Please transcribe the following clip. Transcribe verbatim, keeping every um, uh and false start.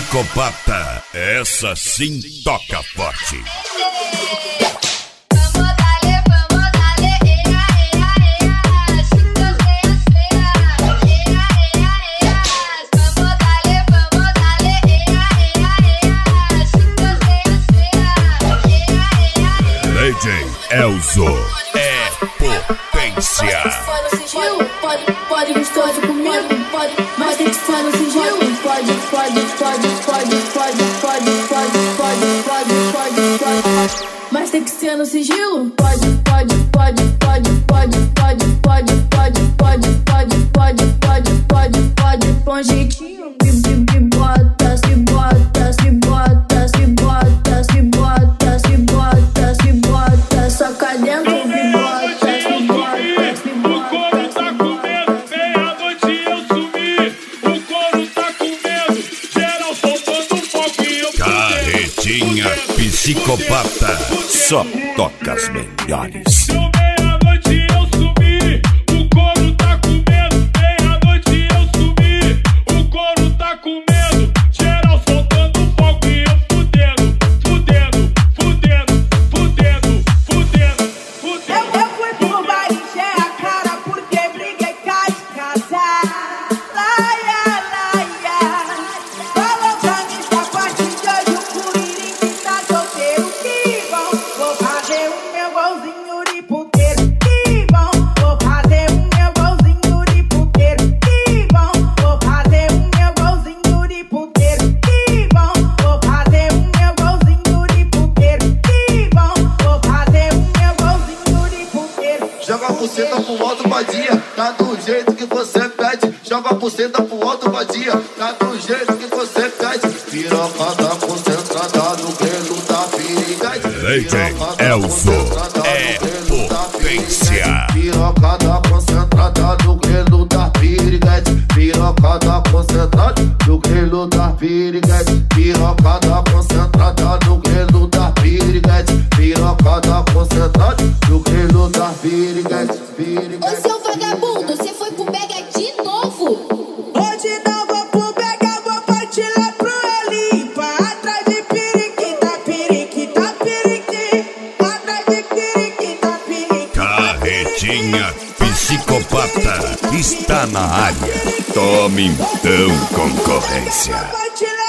psicopata, essa sim toca forte. D J Elzo é potência. Pode, pode gostoso comigo, pode, mas tem que ser no sigilo. Pode, pode, pode, pode, pode, pode, pode, pode, pode, pode, pode, mas tem que ser no sigilo. Pode, pode, pode, pode, pode, pode, pode, pode, pode, pode, pode, pode, pode, pode, com jeitinho. Se bota, se bota, se bota, se bota, se bota, se bota, se bota, só cá dentro. Psicopata, só toca as melhores. Meia-noite eu subi, o couro tá com medo. Meia-noite eu subi, o couro tá com medo. Geral soltando fogo e eu fudendo, fudendo, fudendo, fudendo, fudendo, fudendo. Eu, eu fui pro bar encher a cara porque briguei cá de casa. Laia, laia, falou pra mim que a partir de hoje o Curirim tá solteiro. Que bom, vou fazer o meu golzinho de puteiro. Que bom, vou fazer o meu golzinho de puteiro. Que bom, vou fazer o meu golzinho de puteiro. Que bom, vou fazer o meu golzinho de puteiro. Que bom, vou fazer o meu golzinho de puteiro. Joga a buceta pro alto, vadia, tá do jeito que você pede. Joga a buceta pro alto, vadia, tá do jeito que você pede. Piroca tá concentrada no grelo da piriguete. D J Elzo é potência. Piroca tá concentrada no grelo da piriguete. Piroca tá concentrada no grelo da piriguete. Piroca tá concentrada no grelo da piriguete. Piroca tá concentrada no grelo da piriguete. Ô seu vagabundo, você foi pro Mega de novo? Hoje não vou pro Mega, vou partir lá pro Elipa. Atrás de periquita, periquita, periquita. Atrás de periquita, periquita. Carretinha psicopata está na área. Tome então concorrência. Vou partir